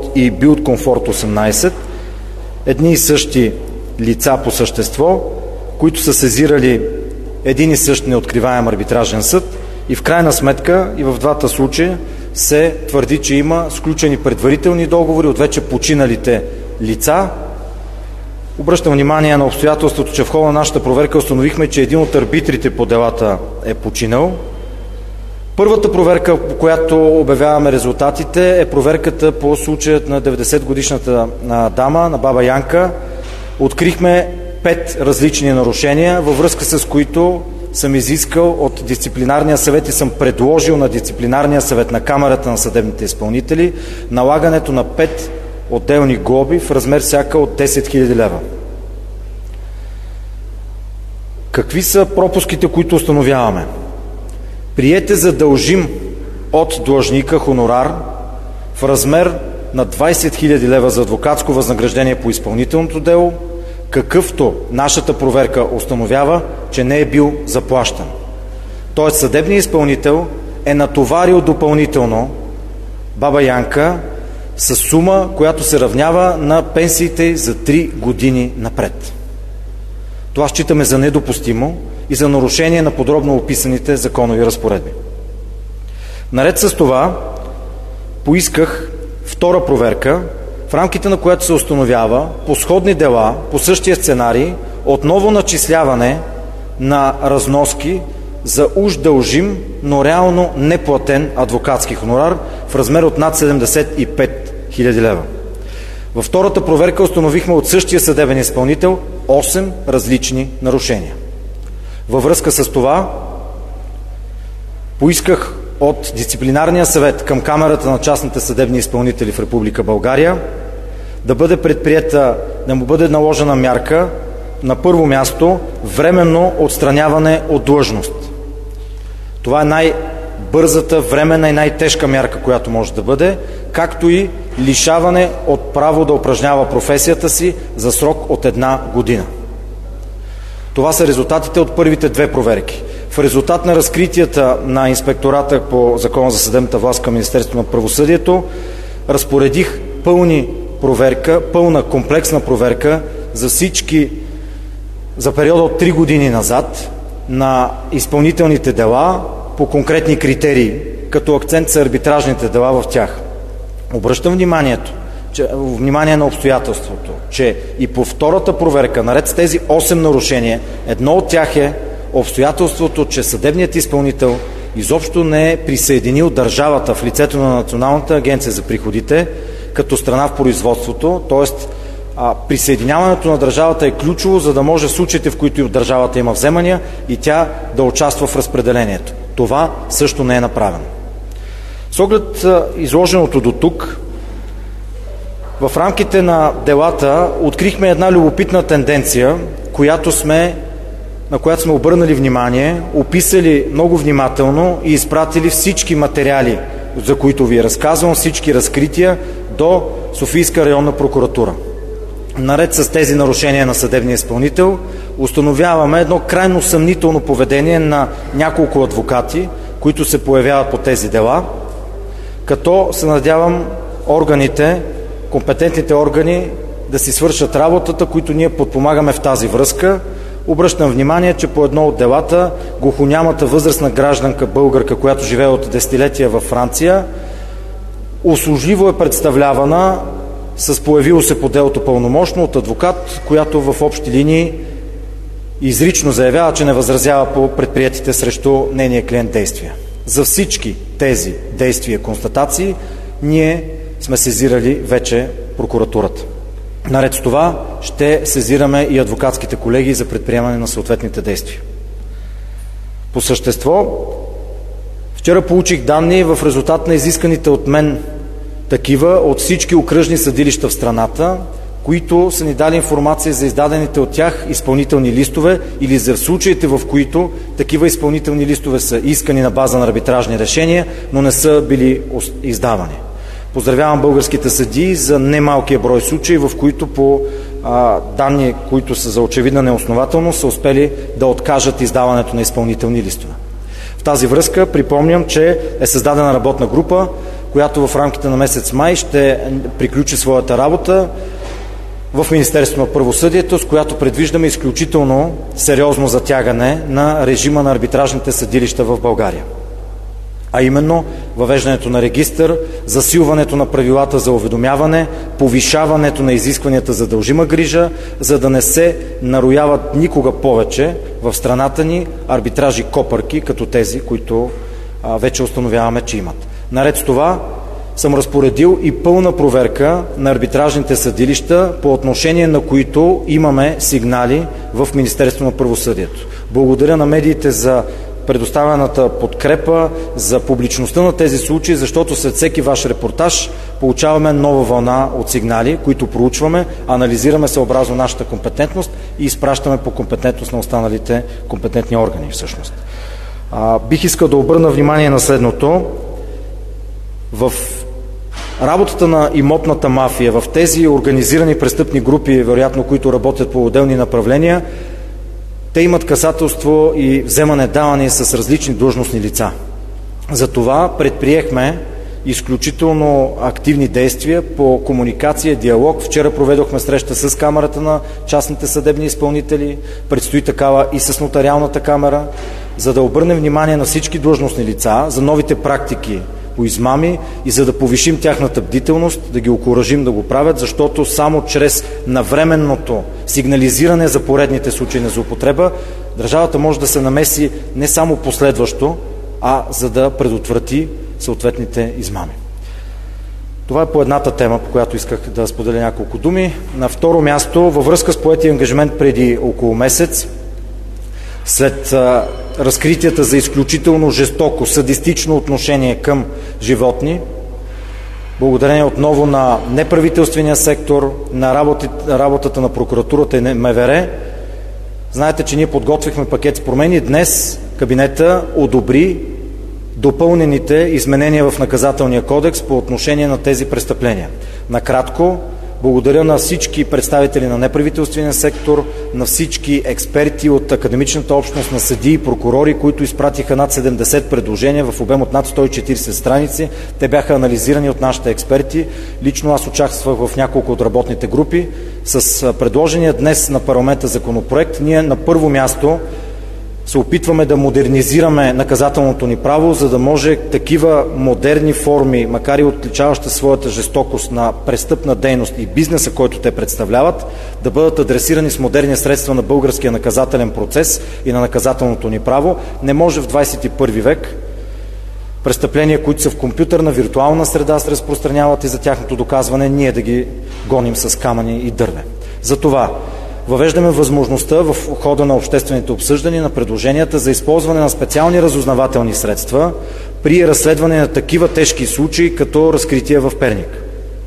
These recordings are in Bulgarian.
и Билдкомфорт 18, едни и същи лица по същество, които са сезирали един и същ неоткриваем арбитражен съд, и в крайна сметка и в двата случая се твърди, че има сключени предварителни договори от вече починалите лица. Обръщам внимание на обстоятелството, че в хода на нашата проверка установихме, че един от арбитрите по делата е починал. Първата проверка, по която обявяваме резултатите, е проверката по случаят на 90-годишната дама, на баба Янка. Открихме 5 различни нарушения, във връзка с които съм изискал от дисциплинарния съвет и съм предложил на дисциплинарния съвет на Камарата на съдебните изпълнители налагането на 5 отделни глоби в размер всяка от 10 000 лева. Какви са пропуските, които установяваме? Приет е задължим от длъжника хонорар в размер на 20 000 лева за адвокатско възнаграждение по изпълнителното дело, какъвто нашата проверка установява, че не е бил заплащан. Тоест съдебният изпълнител е натоварил допълнително баба Янка с сума, която се равнява на пенсиите за 3 години напред. Това считаме за недопустимо и за нарушение на подробно описаните законови разпоредби. Наред с това поисках втора проверка, в рамките на която се установява по сходни дела, по същия сценарий, отново начисляване на разноски за уж дължим, но реално неплатен адвокатски хонорар в размер от над 75 000 лева. Във втората проверка установихме от същия съдебен изпълнител 8 различни нарушения. Във връзка с това поисках от дисциплинарния съвет към Камарата на частните съдебни изпълнители в Република България да бъде предприета, да му бъде наложена мярка, на първо място временно отстраняване от длъжност. Това е най-бързата, временна и най-тежка мярка, която може да бъде, както и лишаване от право да упражнява професията си за срок от 1 година. Това са резултатите от първите 2 проверки. В резултат на разкритията на инспектората по Закона за съдебната власт към Министерството на правосъдието разпоредих пълна комплексна проверка за всички, за периода от 3 години назад, на изпълнителните дела по конкретни критерии, като акцент са арбитражните дела в тях. Обръщам внимание на обстоятелството, че и по втората проверка, наред с тези 8 нарушения, едно от тях е обстоятелството, че съдебният изпълнител изобщо не е присъединил държавата в лицето на Националната агенция за приходите като страна в производството, т.е. присъединяването на държавата е ключово, за да може в случаите, в които държавата има вземания, и тя да участва в разпределението. Това също не е направено. С оглед изложеното до тук, в рамките на делата открихме една любопитна тенденция, на която сме обърнали внимание, описали много внимателно и изпратили всички материали, за които ви разказвам, всички разкрития до Софийска районна прокуратура. Наред с тези нарушения на съдебния изпълнител установяваме едно крайно съмнително поведение на няколко адвокати, които се появяват по тези дела, като се надявам компетентните органи да си свършат работата, които ние подпомагаме в тази връзка. Обръщам внимание, че по едно от делата глухонямата възрастна гражданка българка, която живее от десетилетия във Франция, услужливо е представлявана с появило се по делото пълномощно от адвокат, която в общи линии изрично заявява, че не възразява по предприетите срещу нейния клиент действия. За всички тези действия и констатации ние сме сезирали вече прокуратурата. Наред с това ще сезираме и адвокатските колеги за предприемане на съответните действия. По същество, вчера получих данни в резултат на изисканите от мен такива от всички окръжни съдилища в страната, които са ни дали информация за издадените от тях изпълнителни листове или за случаите, в които такива изпълнителни листове са искани на база на арбитражни решения, но не са били издавани. Поздравявам българските съдии за немалкия брой случаи, в които по данни, които са за очевидна неоснователност, са успели да откажат издаването на изпълнителни листове. В тази връзка припомням, че е създадена работна група която в рамките на месец май ще приключи своята работа в Министерството на правосъдието, с която предвиждаме изключително сериозно затягане на режима на арбитражните съдилища в България. А именно въвеждането на регистър, засилването на правилата за уведомяване, повишаването на изискванията за дължима грижа, за да не се нарояват никога повече в страната ни арбитражи копърки, като тези, които вече установяваме, че имат. Наред с това съм разпоредил и пълна проверка на арбитражните съдилища, по отношение на които имаме сигнали в Министерството на правосъдието. Благодаря на медиите за предоставената подкрепа, за публичността на тези случаи, защото след всеки ваш репортаж получаваме нова вълна от сигнали, които проучваме, анализираме съобразно нашата компетентност и изпращаме по компетентност на останалите компетентни органи всъщност. Бих искал да обърна внимание на следното. В работата на имотната мафия, в тези организирани престъпни групи, вероятно, които работят по отделни направления, те имат касателство и вземане-даване с различни длъжностни лица. Затова предприехме изключително активни действия по комуникация, диалог. Вчера проведохме среща с Камарата на частните съдебни изпълнители, предстои такава и с Нотариалната камара, за да обърнем внимание на всички длъжностни лица за новите практики по измами и за да повишим тяхната бдителност, да ги окуражим да го правят, защото само чрез навременното сигнализиране за поредните случаи на злоупотреба държавата може да се намеси не само последващо, а за да предотврати съответните измами. Това е по едната тема, по която исках да споделя няколко думи. На второ място, във връзка с поетия ангажимент преди около месец, след разкритията за изключително жестоко, садистично отношение към животни, благодарение отново на неправителствения сектор, на работата на прокуратурата и на МВР, знаете, че ние подготвихме пакет с промени. Днес кабинета одобри допълнените изменения в Наказателния кодекс по отношение на тези престъпления. Накратко, благодаря на всички представители на неправителствения сектор, на всички експерти от академичната общност, на съдии и прокурори, които изпратиха над 70 предложения в обем от над 140 страници. Те бяха анализирани от нашите експерти. Лично аз участвах в няколко от работните групи. С предложения днес на парламента законопроект ние на първо място се опитваме да модернизираме наказателното ни право, за да може такива модерни форми, макар и отличаваща своята жестокост на престъпна дейност и бизнеса, който те представляват, да бъдат адресирани с модерни средства на българския наказателен процес и на наказателното ни право. Не може в 21 век престъпления, които са в компютърна, виртуална среда, се разпространяват и за тяхното доказване ние да ги гоним с камъни и дърве. Затова въвеждаме възможността в хода на обществените обсъждания на предложенията за използване на специални разузнавателни средства при разследване на такива тежки случаи, като разкритие в Перник.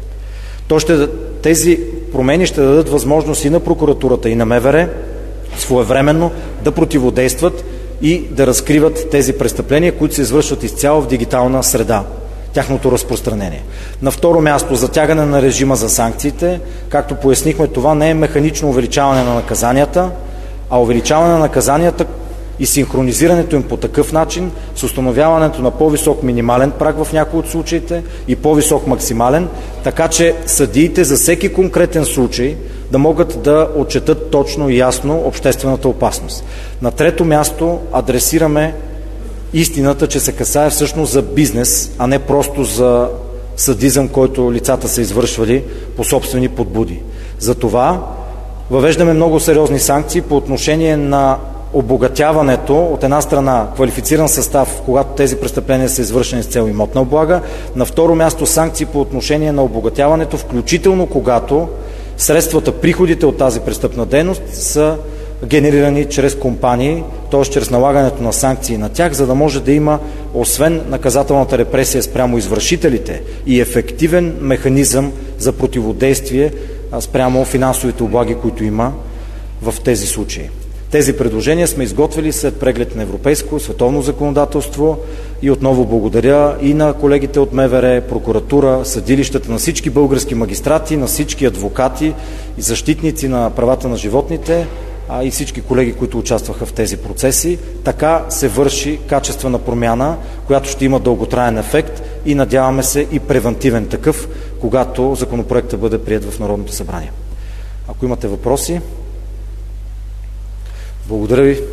Тези промени ще дадат възможност и на прокуратурата, и на МВР своевременно да противодействат и да разкриват тези престъпления, които се извършват изцяло в дигитална среда, тяхното разпространение. На второ място, затягане на режима за санкциите. Както пояснихме, това не е механично увеличаване на наказанията, а увеличаване на наказанията и синхронизирането им по такъв начин с установяването на по-висок минимален праг в някои от случаите и по-висок максимален, така че съдиите за всеки конкретен случай да могат да отчетат точно и ясно обществената опасност. На трето място, адресираме истината, че се касае всъщност за бизнес, а не просто за садизъм, който лицата са извършвали по собствени подбуди. Затова въвеждаме много сериозни санкции по отношение на обогатяването, от една страна квалифициран състав, когато тези престъпления са извършени с цел имотна облага, на второ място санкции по отношение на обогатяването, включително когато средствата, приходите от тази престъпна дейност са генерирани чрез компании, т.е. чрез налагането на санкции на тях, за да може да има, освен наказателната репресия спрямо извършителите, и ефективен механизъм за противодействие спрямо финансовите облаги, които има в тези случаи. Тези предложения сме изготвили след преглед на европейско, световно законодателство и отново благодаря и на колегите от МВР, прокуратура, съдилищата, на всички български магистрати, на всички адвокати и защитници на правата на животните, и всички колеги, които участваха в тези процеси. Така се върши качествена промяна, която ще има дълготраен ефект и надяваме се и превантивен такъв, когато законопроектът бъде приет в Народното събрание. Ако имате въпроси, благодаря ви.